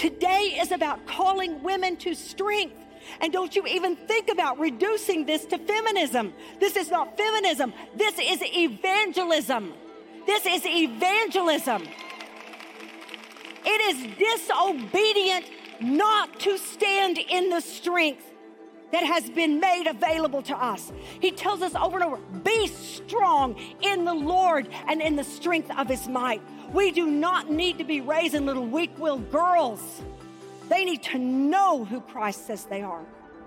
Today is about calling women to strength. And don't you even think about reducing this to feminism. This is not feminism. This is evangelism. This is evangelism. It is disobedient not to stand in the strength that has been made available to us. He tells us over and over, be strong in the Lord and in the strength of his might. We do not need to be raising little weak-willed girls. They need to know who Christ says they are.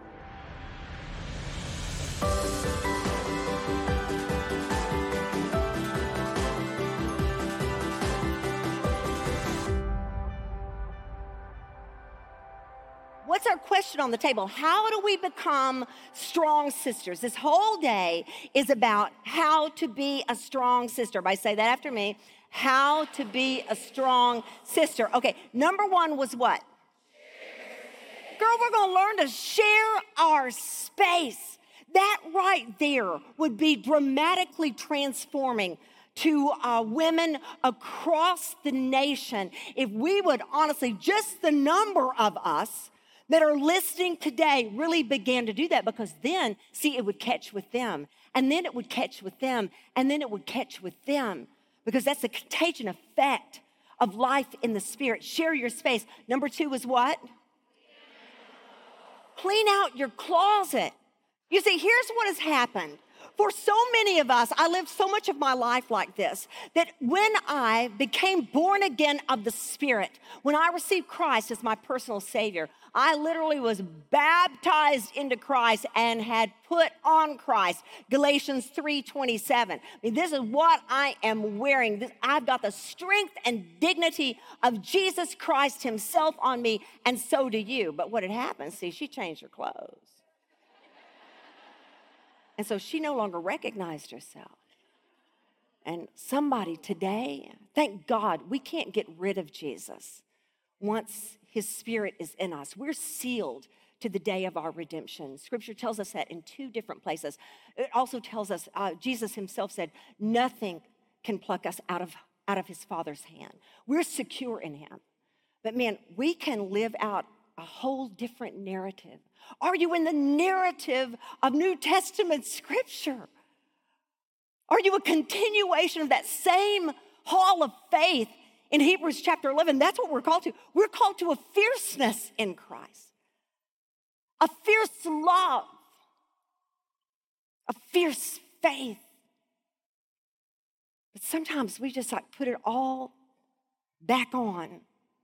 What's our question on the table? How do we become strong sisters? This whole day is about how to be a strong sister. Everybody say that after me. How to be a strong sister. Okay, number one was what? Girl, we're going to learn to share our space. That right there would be dramatically transforming to women across the nation if we would honestly, just the number of us that are listening today really began to do that, because then, see, it would catch with them, and then it would catch with them, and then it would catch with them, because that's the contagion effect of life in the Spirit. Share your space. Number two was what? Clean out your closet. You see, here's what has happened. For so many of us, I lived so much of my life like this, that when I became born again of the Spirit, when I received Christ as my personal Savior, I literally was baptized into Christ and had put on Christ. Galatians 3:27. I mean, this is what I am wearing. I've got the strength and dignity of Jesus Christ himself on me, and so do you. But what had happened, see, she changed her clothes. And so she no longer recognized herself. And somebody today, thank God, we can't get rid of Jesus once his Spirit is in us. We're sealed to the day of our redemption. Scripture tells us that in two different places. It also tells us, Jesus himself said, nothing can pluck us out of his Father's hand. We're secure in him. But man, we can live out a whole different narrative. Are you in the narrative of New Testament Scripture? Are you a continuation of that same hall of faith in Hebrews chapter 11? That's what we're called to. We're called to a fierceness in Christ, a fierce love, a fierce faith. But sometimes we just like put it all back on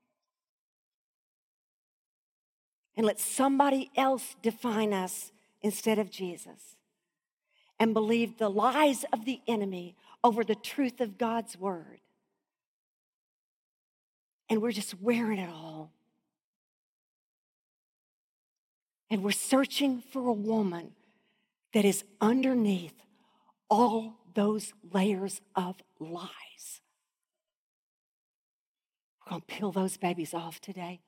and let somebody else define us instead of Jesus, and believe the lies of the enemy over the truth of God's word. And we're just wearing it all. And we're searching for a woman that is underneath all those layers of lies. We're going to peel those babies off today.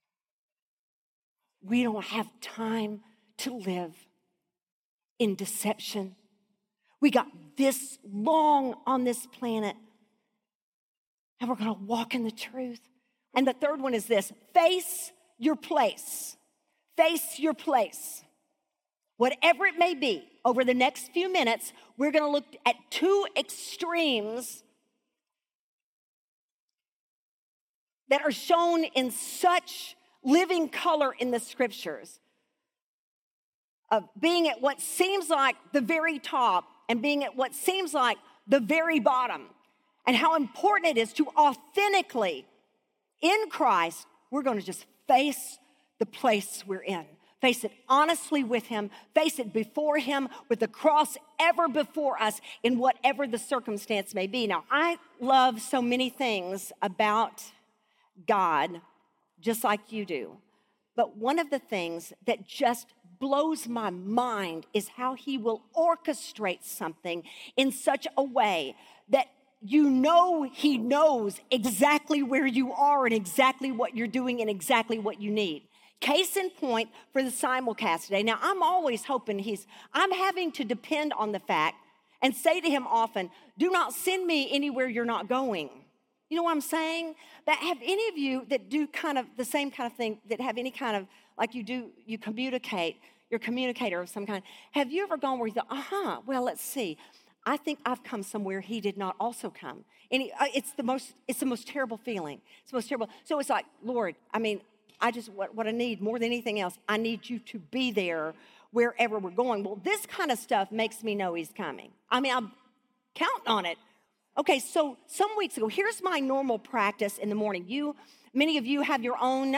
We don't have time to live in deception. We got this long on this planet, and we're going to walk in the truth. And the third one is this: face your place. Face your place. Whatever it may be, over the next few minutes, we're going to look at two extremes that are shown in such living color in the Scriptures, of being at what seems like the very top and being at what seems like the very bottom, and how important it is to authentically, in Christ, we're going to just face the place we're in. Face it honestly with him. Face it before him with the cross ever before us in whatever the circumstance may be. Now, I love so many things about God, just like you do. But one of the things that just blows my mind is how he will orchestrate something in such a way that you know he knows exactly where you are and exactly what you're doing and exactly what you need. Case in point for the simulcast today. Now, I'm always hoping I'm having to depend on the fact and say to him often, do not send me anywhere you're not going. You know what I'm saying? That have any of you that do kind of the same kind of thing, that have any kind of, like you communicate, you're a communicator of some kind. Have you ever gone where you thought, well, let's see. I think I've come somewhere he did not also come. And it's the most terrible feeling. It's the most terrible. So it's like, Lord, what I need more than anything else, I need you to be there wherever we're going. Well, this kind of stuff makes me know he's coming. I'm counting on it. Okay, so some weeks ago, here's my normal practice in the morning. Many of you have your own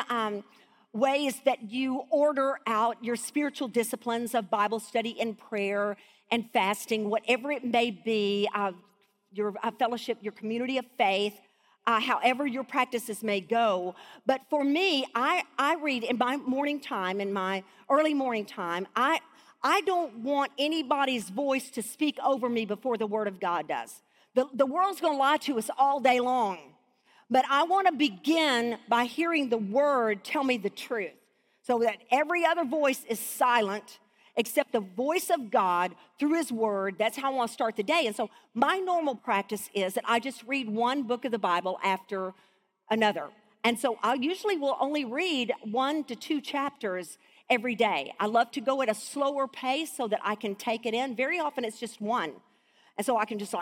ways that you order out your spiritual disciplines of Bible study and prayer and fasting, whatever it may be, your fellowship, your community of faith, however your practices may go. But for me, I read in my morning time, in my early morning time, I don't want anybody's voice to speak over me before the Word of God does. The world's going to lie to us all day long. But I want to begin by hearing the Word tell me the truth so that every other voice is silent except the voice of God through His Word. That's how I want to start the day. And so my normal practice is that I just read one book of the Bible after another. And so I usually will only read 1 to 2 chapters every day. I love to go at a slower pace so that I can take it in. Very often it's just one. And so I can just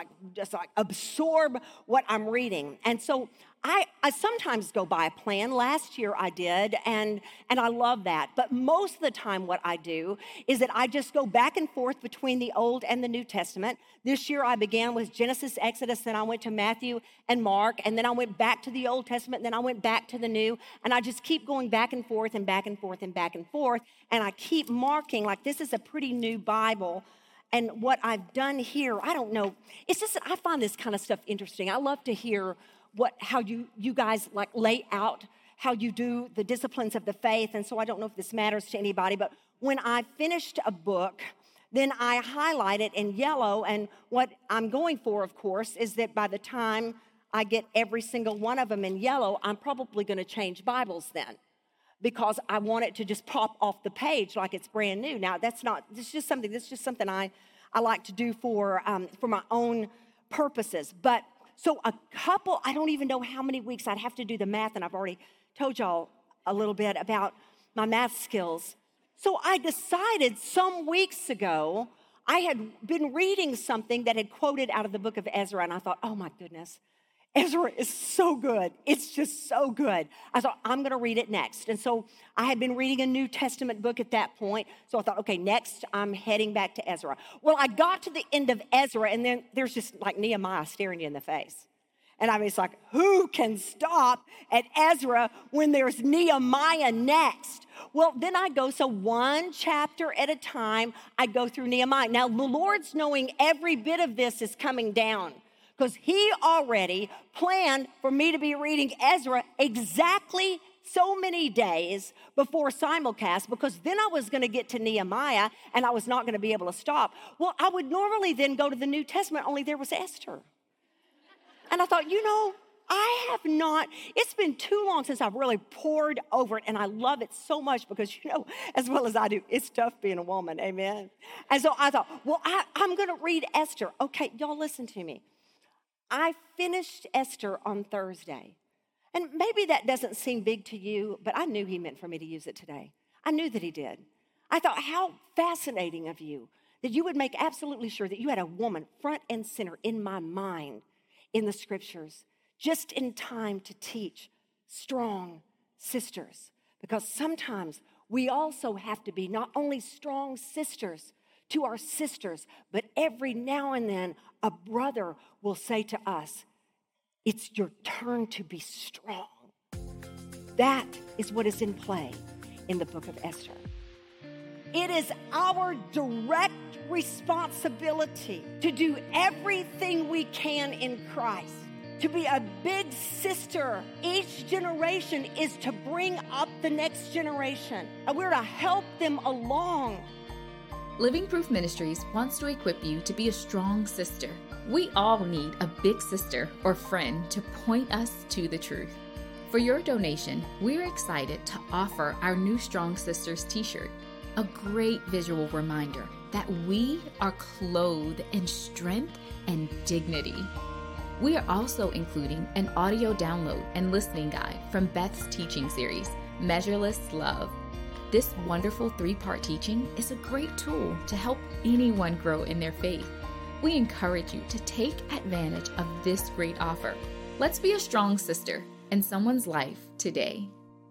absorb what I'm reading. And so I sometimes go by a plan. Last year I did, and I love that. But most of the time what I do is that I just go back and forth between the Old and the New Testament. This year I began with Genesis, Exodus, then I went to Matthew and Mark, and then I went back to the Old Testament, and then I went back to the New, and I just keep going back and forth and back and forth and back and forth, and I keep marking like this is a pretty new Bible. And what I've done here, I don't know. It's just that I find this kind of stuff interesting. I love to hear how you guys like lay out how you do the disciplines of the faith. And so I don't know if this matters to anybody, but when I finished a book, then I highlight it in yellow. And what I'm going for, of course, is that by the time I get every single one of them in yellow, I'm probably going to change Bibles then, because I want it to just pop off the page like it's brand new. Now, that's just something I like to do for my own purposes. But so I don't even know how many weeks. I'd have to do the math, and I've already told y'all a little bit about my math skills. So I decided some weeks ago, I had been reading something that had quoted out of the book of Ezra, and I thought, oh my goodness, Ezra is so good. It's just so good. I thought, I'm going to read it next. And so I had been reading a New Testament book at that point. So I thought, okay, next I'm heading back to Ezra. Well, I got to the end of Ezra, and then there's just like Nehemiah staring you in the face. And it's like, who can stop at Ezra when there's Nehemiah next? Well, then I go, so one chapter at a time, I go through Nehemiah. Now, the Lord's knowing every bit of this is coming down, because He already planned for me to be reading Ezra exactly so many days before simulcast, because then I was going to get to Nehemiah and I was not going to be able to stop. Well, I would normally then go to the New Testament, only there was Esther. And I thought, it's been too long since I've really poured over it, and I love it so much because, as well as I do, it's tough being a woman, amen? And so I thought, well, I'm going to read Esther. Okay, y'all listen to me. I finished Esther on Thursday. And maybe that doesn't seem big to you, but I knew He meant for me to use it today. I knew that He did. I thought, how fascinating of you that you would make absolutely sure that you had a woman front and center in my mind in the Scriptures, just in time to teach strong sisters. Because sometimes we also have to be not only strong sisters to our sisters, but every now and then a brother will say to us, it's your turn to be strong. That is what is in play in the book of Esther. It is our direct responsibility to do everything we can in Christ, to be a big sister. Each generation is to bring up the next generation, and we're to help them along. Living Proof Ministries wants to equip you to be a strong sister. We all need a big sister or friend to point us to the truth. For your donation, we're excited to offer our new Strong Sisters t-shirt, a great visual reminder that we are clothed in strength and dignity. We are also including an audio download and listening guide from Beth's teaching series, Measureless Love. This wonderful 3-part teaching is a great tool to help anyone grow in their faith. We encourage you to take advantage of this great offer. Let's be a strong sister in someone's life today.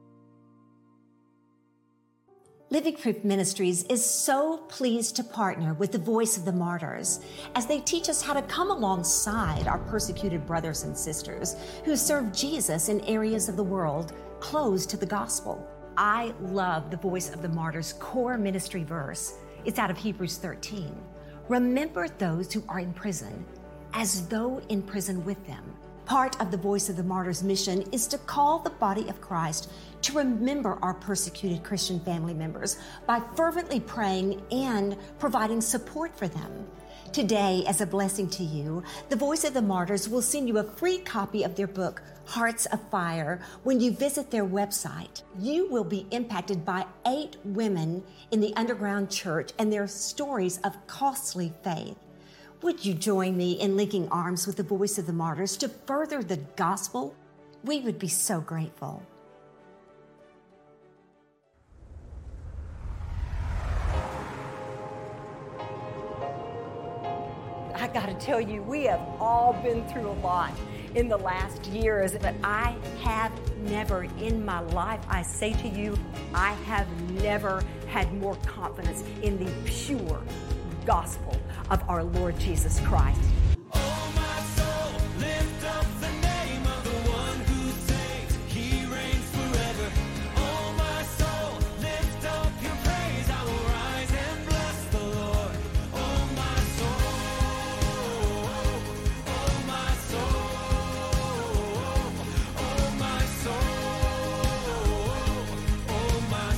Living Proof Ministries is so pleased to partner with the Voice of the Martyrs as they teach us how to come alongside our persecuted brothers and sisters who serve Jesus in areas of the world closed to the gospel. I love the Voice of the Martyrs core ministry verse. It's out of Hebrews 13. Remember those who are in prison as though in prison with them. Part of the Voice of the Martyrs mission is to call the body of Christ to remember our persecuted Christian family members by fervently praying and providing support for them. Today, as a blessing to you, the Voice of the Martyrs will send you a free copy of their book, Hearts of Fire, when you visit their website. You will be impacted by 8 women in the underground church and their stories of costly faith. Would you join me in linking arms with the Voice of the Martyrs to further the gospel? We would be so grateful. I got to tell you, we have all been through a lot in the last years, but I have never in my life, I say to you, I have never had more confidence in the pure gospel of our Lord Jesus Christ. Oh, my soul, lift up the name of the one who saves. He reigns forever. Oh, my soul, lift up your praise. I will rise and bless the Lord. Oh, my soul. Oh, my soul. Oh, my soul. Oh, my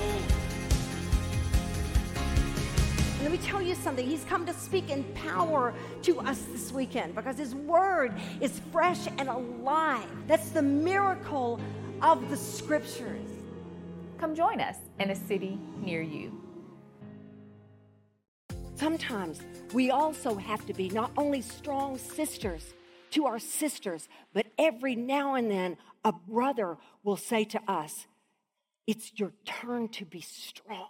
soul. Let me tell you something. He's come to speak in power to us this weekend because his word is fresh and alive. That's the miracle of the scriptures. Come join us in a city near you. Sometimes we also have to be not only strong sisters to our sisters, but every now and then a brother will say to us, it's your turn to be strong.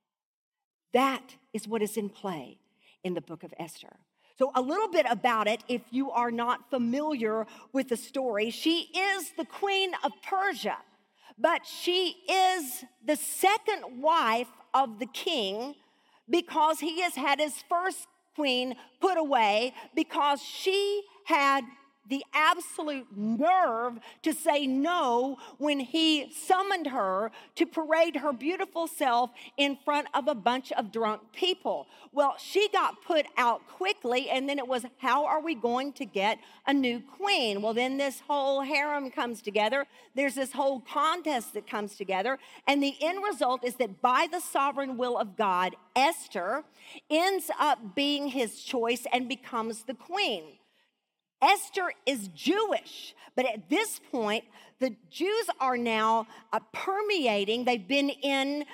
That is what is in play in the book of Esther. So a little bit about it, if you are not familiar with the story. She is the queen of Persia, but she is the second wife of the king because he has had his first queen put away because she had the absolute nerve to say no when he summoned her to parade her beautiful self in front of a bunch of drunk people. Well, she got put out quickly, and then it was, how are we going to get a new queen? Well, then this whole harem comes together. There's this whole contest that comes together, and the end result is that by the sovereign will of God, Esther ends up being his choice and becomes the queen. Esther is Jewish, but at this point, the Jews are now permeating. They've been in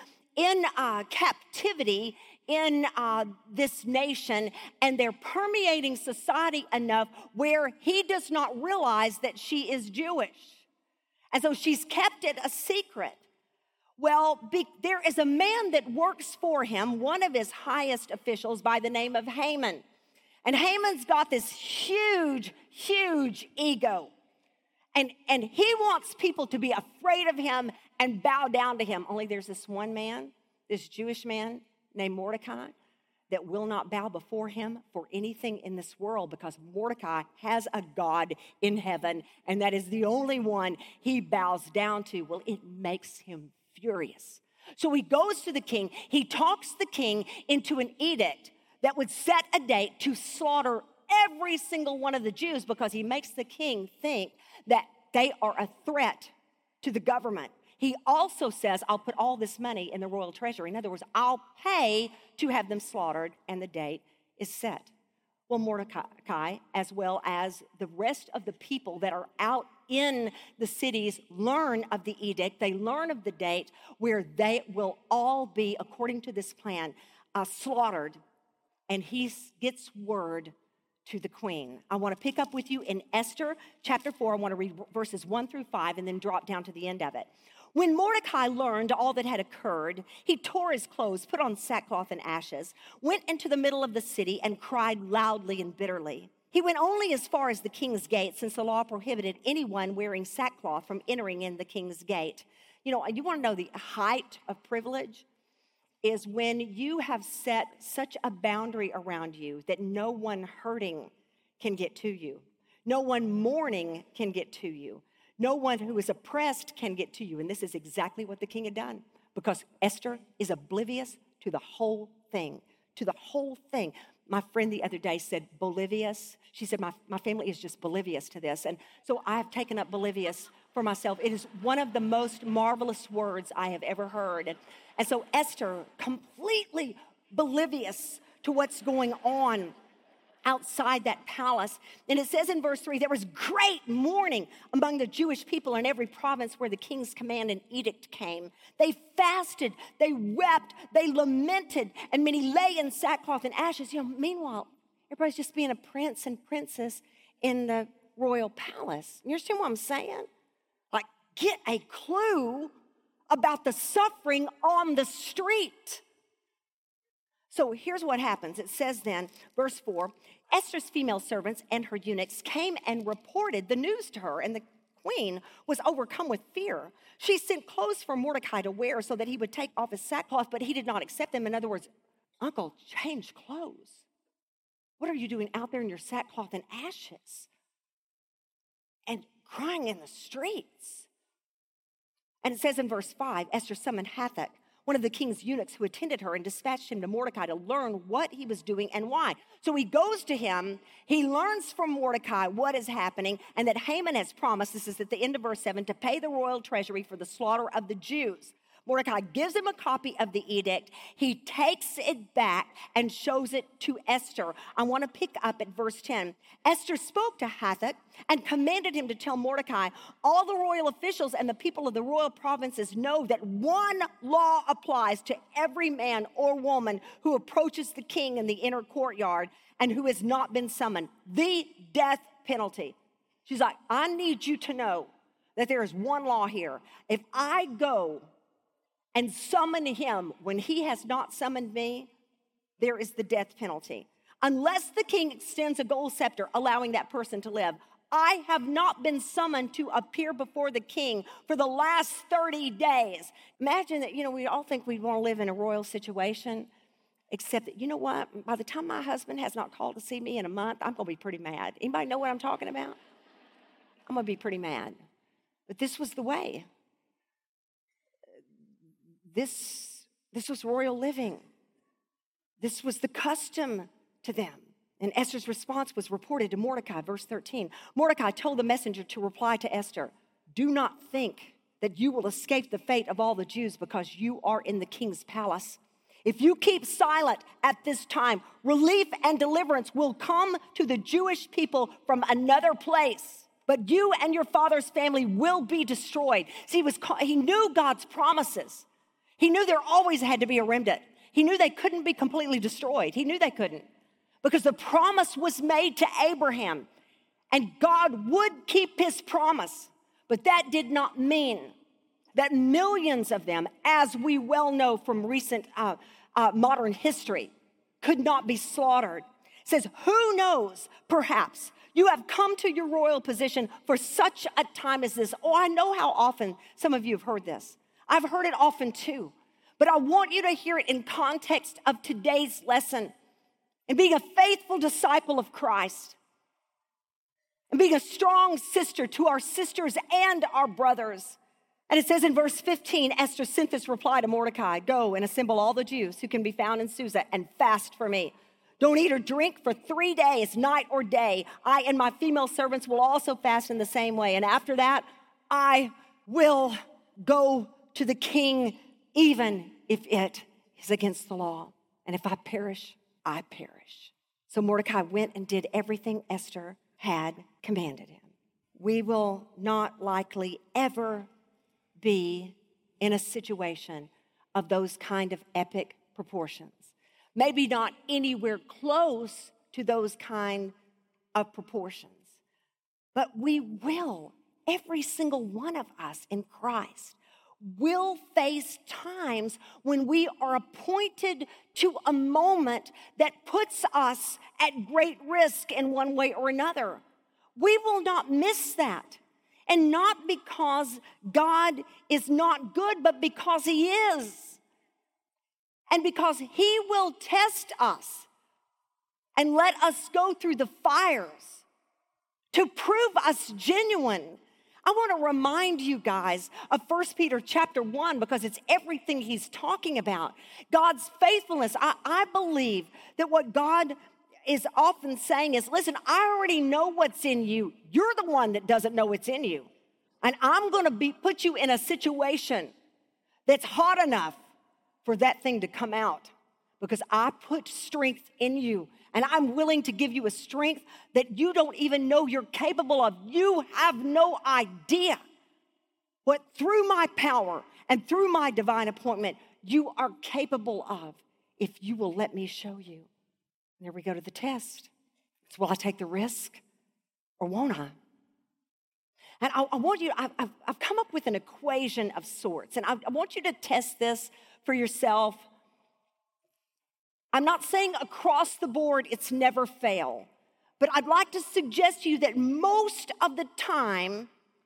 captivity in this nation, and they're permeating society enough where he does not realize that she is Jewish. And so she's kept it a secret. Well, there is a man that works for him, one of his highest officials by the name of Haman. And Haman's got this huge, huge ego. And he wants people to be afraid of him and bow down to him. Only there's this one man, this Jewish man named Mordecai, that will not bow before him for anything in this world because Mordecai has a God in heaven, and that is the only one he bows down to. Well, it makes him furious. So he goes to the king. He talks the king into an edict that would set a date to slaughter every single one of the Jews because he makes the king think that they are a threat to the government. He also says, I'll put all this money in the royal treasury. In other words, I'll pay to have them slaughtered, and the date is set. Well, Mordecai, as well as the rest of the people that are out in the cities, learn of the edict. They learn of the date where they will all be, according to this plan, slaughtered. And he gets word to the queen. I want to pick up with you in Esther chapter 4. I want to read verses 1 through 5 and then drop down to the end of it. When Mordecai learned all that had occurred, he tore his clothes, put on sackcloth and ashes, went into the middle of the city and cried loudly and bitterly. He went only as far as the king's gate, since the law prohibited anyone wearing sackcloth from entering in the king's gate. You know, you want to know the height of privilege is when you have set such a boundary around you that no one hurting can get to you. No one mourning can get to you. No one who is oppressed can get to you. And this is exactly what the king had done, because Esther is oblivious to the whole thing, My friend the other day said bolivious. She said, my family is just bolivious to this. And so I have taken up bolivious for myself. It is one of the most marvelous words I have ever heard. And so Esther, completely oblivious to what's going on outside that palace. And it says in verse 3, there was great mourning among the Jewish people in every province where the king's command and edict came. They fasted, they wept, they lamented, and many lay in sackcloth and ashes. You know, meanwhile, everybody's just being a prince and princess in the royal palace. You understand what I'm saying? Like, get a clue about the suffering on the street. So here's what happens. It says then, verse 4, Esther's female servants and her eunuchs came and reported the news to her, and the queen was overcome with fear. She sent clothes for Mordecai to wear so that he would take off his sackcloth, but he did not accept them. In other words, uncle, change clothes. What are you doing out there in your sackcloth and ashes and crying in the streets? And it says in verse 5, Esther summoned Hathach, one of the king's eunuchs, who attended her, and dispatched him to Mordecai to learn what he was doing and why. So he goes to him, he learns from Mordecai what is happening, and that Haman has promised, this is at the end of verse 7, to pay the royal treasury for the slaughter of the Jews. Mordecai gives him a copy of the edict. He takes it back and shows it to Esther. I want to pick up at verse 10. Esther spoke to Hathach and commanded him to tell Mordecai, all the royal officials and the people of the royal provinces know that one law applies to every man or woman who approaches the king in the inner courtyard and who has not been summoned, the death penalty. She's like, I need you to know that there is one law here. If I go and summon him when he has not summoned me, there is the death penalty. Unless the king extends a gold scepter allowing that person to live. I have not been summoned to appear before the king for the last 30 days. Imagine that, we all think we want to live in a royal situation, except that, you know what? By the time my husband has not called to see me in a month, I'm going to be pretty mad. Anybody know what I'm talking about? I'm going to be pretty mad. But this was the way. This was royal living. This was the custom to them. And Esther's response was reported to Mordecai, verse 13. Mordecai told the messenger to reply to Esther, do not think that you will escape the fate of all the Jews because you are in the king's palace. If you keep silent at this time, relief and deliverance will come to the Jewish people from another place. But you and your father's family will be destroyed. See, he knew God's promises. He knew there always had to be a remnant. He knew they couldn't be completely destroyed. He knew they couldn't, because the promise was made to Abraham, and God would keep his promise. But that did not mean that millions of them, as we well know from recent modern history, could not be slaughtered. It says, who knows, perhaps you have come to your royal position for such a time as this. Oh, I know how often some of you have heard this. I've heard it often too, but I want you to hear it in context of today's lesson and being a faithful disciple of Christ and being a strong sister to our sisters and our brothers. And it says in verse 15, Esther sent this reply to Mordecai, go and assemble all the Jews who can be found in Susa and fast for me. Don't eat or drink for 3 days, night or day. I and my female servants will also fast in the same way. And after that, I will go to the king, even if it is against the law. And if I perish, I perish. So Mordecai went and did everything Esther had commanded him. We will not likely ever be in a situation of those kind of epic proportions. Maybe not anywhere close to those kind of proportions. But we will, every single one of us in Christ, will face times when we are appointed to a moment that puts us at great risk in one way or another. We will not miss that. And not because God is not good, but because He is. And because He will test us and let us go through the fires to prove us genuine. I want to remind you guys of 1 Peter chapter 1 because it's everything he's talking about. God's faithfulness. I believe that what God is often saying is, listen, I already know what's in you. You're the one that doesn't know what's in you. And I'm going to put you in a situation that's hot enough for that thing to come out because I put strength in you. And I'm willing to give you a strength that you don't even know you're capable of. You have no idea what through my power and through my divine appointment you are capable of if you will let me show you. And there we go to the test. So will I take the risk or won't I? And I want you, I've come up with an equation of sorts, and I want you to test this for yourself. I'm not saying across the board it's never fail, but I'd like to suggest to you that most of the time,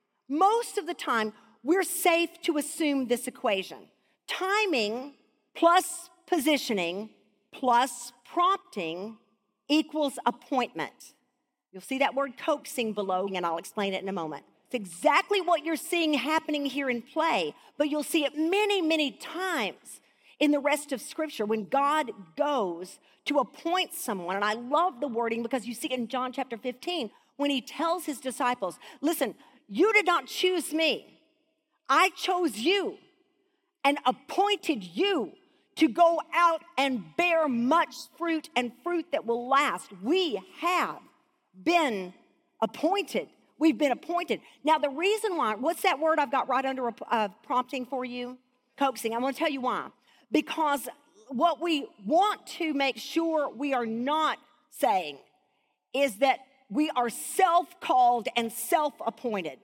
we're safe to assume this equation. Timing plus positioning plus prompting equals appointment. You'll see that word coaxing below, and I'll explain it in a moment. It's exactly what you're seeing happening here in play, but you'll see it many, many times in the rest of Scripture when God goes to appoint someone. And I love the wording because you see it in John chapter 15 when he tells his disciples, listen, you did not choose me. I chose you and appointed you to go out and bear much fruit and fruit that will last. We have been appointed. We've been appointed. Now, the reason why, what's that word I've got right under prompting for you? Coaxing. I want to tell you why. Because what we want to make sure we are not saying is that we are self-called and self-appointed.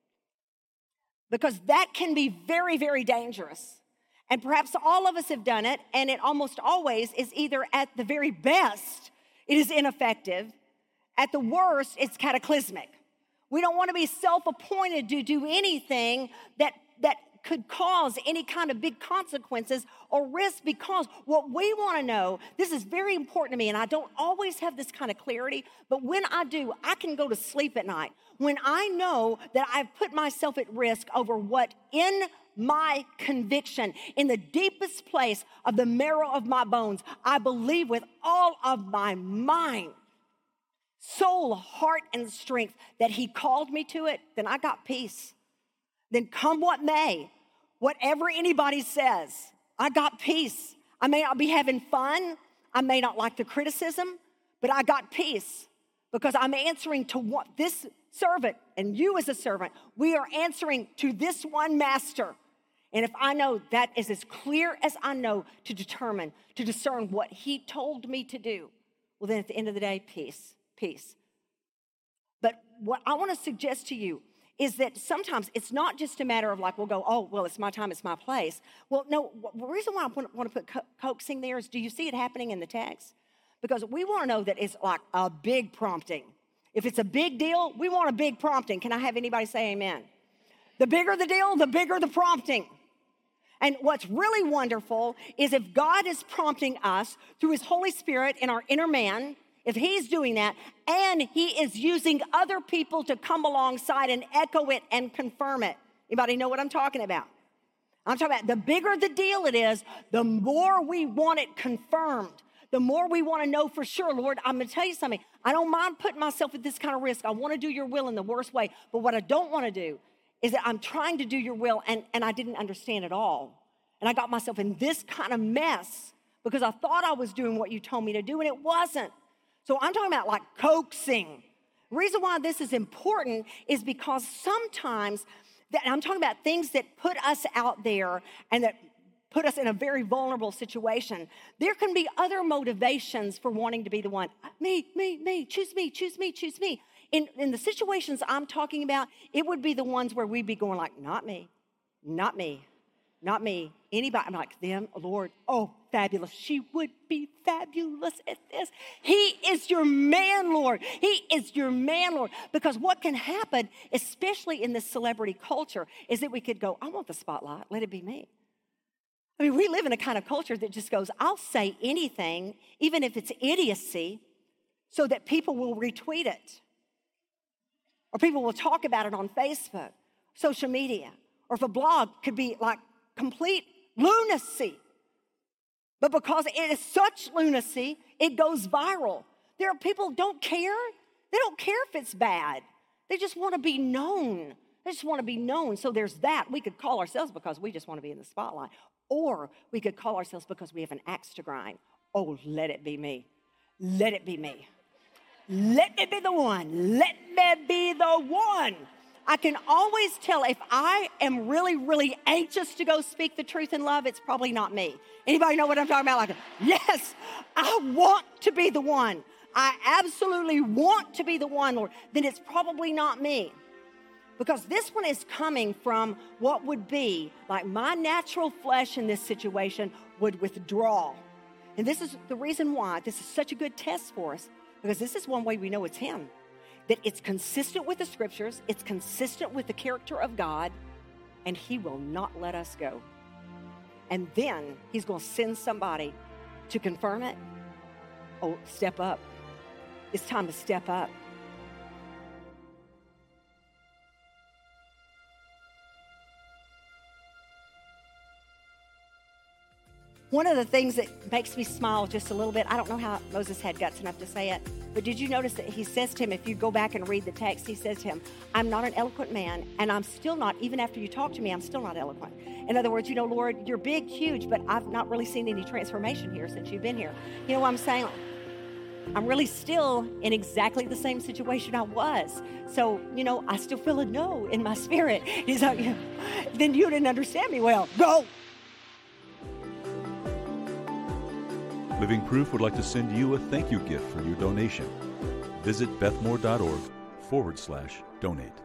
Because that can be very, very dangerous. And perhaps all of us have done it, and it almost always is either at the very best, it is ineffective. At the worst, it's cataclysmic. We don't want to be self-appointed to do anything that could cause any kind of big consequences or risk, because what we want to know, this is very important to me, and I don't always have this kind of clarity, but when I do, I can go to sleep at night. When I know that I've put myself at risk over what in my conviction, in the deepest place of the marrow of my bones, I believe with all of my mind, soul, heart, and strength that he called me to it, then I got peace. Then come what may, whatever anybody says, I got peace. I may not be having fun. I may not like the criticism, but I got peace because I'm answering to what this servant and you as a servant, we are answering to this one master. And if I know that is as clear as I know to discern what he told me to do, well, then at the end of the day, peace. But what I want to suggest to you is that sometimes it's not just a matter of like, we'll go, oh, well, it's my time, it's my place. Well, no, the reason why I want to put coaxing there is, do you see it happening in the text? Because we want to know that it's like a big prompting. If it's a big deal, we want a big prompting. Can I have anybody say amen? The bigger the deal, the bigger the prompting. And what's really wonderful is if God is prompting us through his Holy Spirit in our inner man, if he's doing that, and he is using other people to come alongside and echo it and confirm it. Anybody know what I'm talking about? I'm talking about the bigger the deal it is, the more we want it confirmed. The more we want to know for sure, Lord, I'm going to tell you something. I don't mind putting myself at this kind of risk. I want to do your will in the worst way. But what I don't want to do is that I'm trying to do your will and I didn't understand it all. And I got myself in this kind of mess because I thought I was doing what you told me to do and it wasn't. So I'm talking about like coaxing. The reason why this is important is because sometimes, I'm talking about things that put us out there and that put us in a very vulnerable situation. There can be other motivations for wanting to be the one. Me, choose me, choose me, choose me. In the situations I'm talking about, it would be the ones where we'd be going like, not me, not me, not me. Anybody, I'm like, them, Lord, oh, fabulous. She would be fabulous at this. He is your man, Lord. He is your man, Lord. Because what can happen, especially in this celebrity culture, is that we could go, I want the spotlight. Let it be me. I mean, we live in a kind of culture that just goes, I'll say anything, even if it's idiocy, so that people will retweet it. Or people will talk about it on Facebook, social media. Or if a blog could be like complete lunacy. But because it is such lunacy, it goes viral. There are people who don't care. They don't care if it's bad. They just want to be known. They just want to be known. So there's that. We could call ourselves because we just want to be in the spotlight. Or we could call ourselves because we have an axe to grind. Oh, let it be me. Let it be me. Let me be the one. Let me be the one. I can always tell if I am really, really anxious to go speak the truth in love, it's probably not me. Anybody know what I'm talking about? Like, yes, I want to be the one. I absolutely want to be the one, Lord. Then it's probably not me. Because this one is coming from what would be like my natural flesh in this situation would withdraw. And this is the reason why this is such a good test for us. Because this is one way we know it's him. That it's consistent with the scriptures, it's consistent with the character of God, and he will not let us go. And then he's going to send somebody to confirm it. Oh, step up. It's time to step up. One of the things that makes me smile just a little bit, I don't know how Moses had guts enough to say it, but did you notice that he says to him, if you go back and read the text, he says to him, I'm not an eloquent man, and I'm still not, even after you talk to me, I'm still not eloquent. In other words, Lord, you're big, huge, but I've not really seen any transformation here since you've been here. You know what I'm saying? I'm really still in exactly the same situation I was. So, I still feel a no in my spirit. He's like, then you didn't understand me well. Go. Living Proof would like to send you a thank you gift for your donation. Visit bethmore.org/donate.